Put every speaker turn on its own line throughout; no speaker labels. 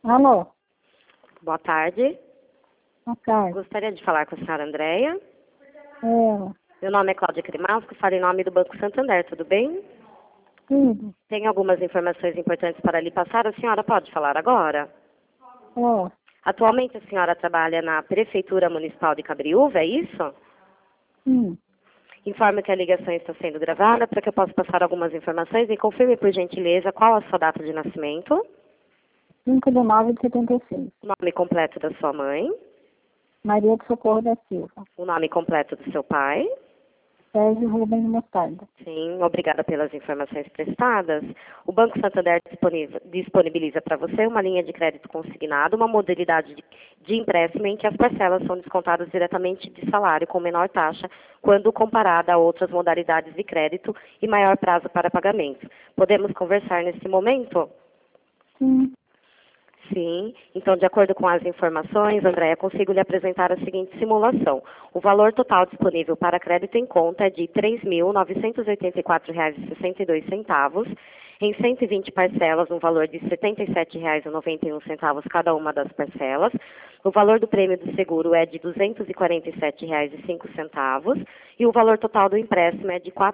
Alô,
Boa tarde.
boa tarde.
Gostaria de falar com a senhora Andréia.
É,
Meu nome é Cláudia Cremasco, falo em nome do Banco Santander, tudo bem?
tudo.
Tenho algumas informações importantes para lhe passar, a senhora pode falar agora?
Ó,
Atualmente a senhora trabalha na Prefeitura Municipal de Cabriúva, é isso?
sim,
Informo que a ligação está sendo gravada para que eu possa passar algumas informações e confirme, por gentileza, qual a sua data de nascimento,
5/9/76.
o nome completo da sua mãe,
Maria do Socorro da Silva.
o nome completo do seu pai.
Sérgio Rubens Mostarda.
Sim, obrigada pelas informações prestadas. O Banco Santander disponibiliza para você uma linha de crédito consignado, uma modalidade de empréstimo em que as parcelas são descontadas diretamente de salário com menor taxa quando comparada a outras modalidades de crédito e maior prazo para pagamento. Podemos conversar nesse momento?
Sim,
Sim, então, de acordo com as informações, Andréia, consigo lhe apresentar a seguinte simulação. O valor total disponível para crédito em conta é de R$ 3.984,62, em 120 parcelas, no valor de R$ 77,91 cada uma das parcelas. O valor do prêmio do seguro é de R$ 247,05 e o valor total do empréstimo é de R$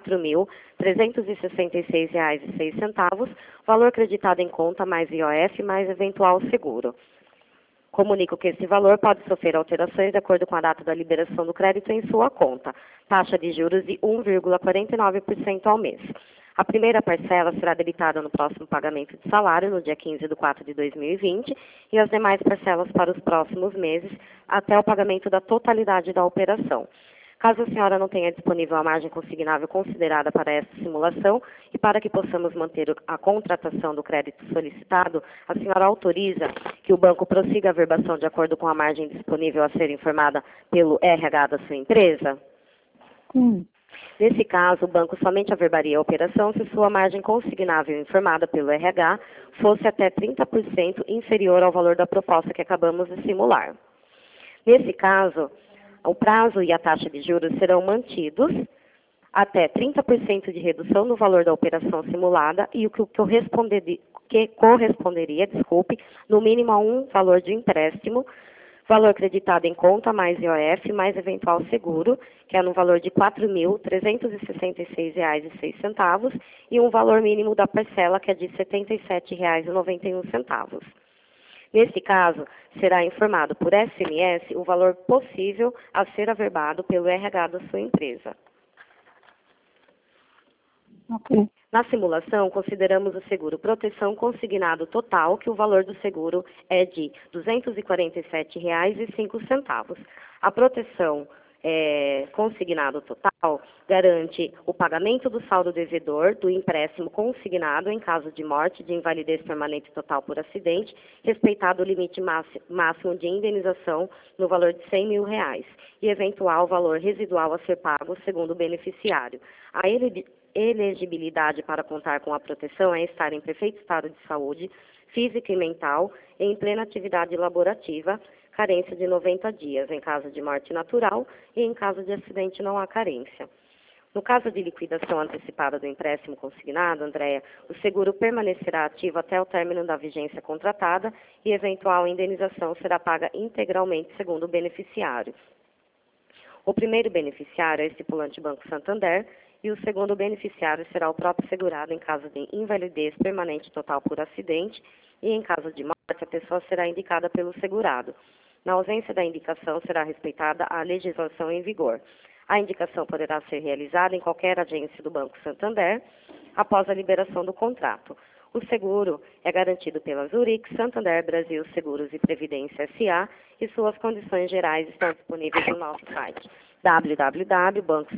4.366,06, valor creditado em conta mais IOF mais eventual seguro. Comunico que esse valor pode sofrer alterações de acordo com a data da liberação do crédito em sua conta. Taxa de juros de 1,49% ao mês. A primeira parcela será debitada no próximo pagamento de salário, no dia 15/4/2020, e as demais parcelas para os próximos meses, até o pagamento da totalidade da operação. Caso a senhora não tenha disponível a margem consignável considerada para esta simulação e para que possamos manter a contratação do crédito solicitado, a senhora autoriza que o banco prossiga a verbação de acordo com a margem disponível a ser informada pelo RH da sua empresa?
sim.
Nesse caso, o banco somente averbaria a operação se sua margem consignável informada pelo RH fosse até 30% inferior ao valor da proposta que acabamos de simular. Nesse caso, o prazo e a taxa de juros serão mantidos até 30% de redução no valor da operação simulada e o que corresponderia, no mínimo a um valor de empréstimo, valor creditado em conta mais IOF mais eventual seguro, que é no valor de R$ 4.366,06 e um valor mínimo da parcela, que é de R$ 77,91. Nesse caso, será informado por SMS o valor possível a ser averbado pelo RH da sua empresa.
Ok.
Na simulação, consideramos o seguro proteção consignado total, que o valor do seguro é de R$ 247,05. A proteção consignado total garante o pagamento do saldo devedor do empréstimo consignado em caso de morte, de invalidez permanente total por acidente, respeitado o limite máximo de indenização no valor de R$ 100 mil e eventual valor residual a ser pago segundo o beneficiário. A elegibilidade para contar com a proteção é estar em perfeito estado de saúde, física e mental, em plena atividade laborativa, carência de 90 dias, em caso de morte natural, e em caso de acidente não há carência. No caso de liquidação antecipada do empréstimo consignado, Andréia, o seguro permanecerá ativo até o término da vigência contratada e eventual indenização será paga integralmente segundo o beneficiário. O primeiro beneficiário é o estipulante Banco Santander e o segundo beneficiário será o próprio segurado em caso de invalidez permanente total por acidente e em caso de morte a pessoa será indicada pelo segurado. Na ausência da indicação, será respeitada a legislação em vigor. A indicação poderá ser realizada em qualquer agência do Banco Santander após a liberação do contrato. O seguro é garantido pela Zurich, Santander Brasil Seguros e Previdência S.A. e suas condições gerais estão disponíveis no nosso site www.banco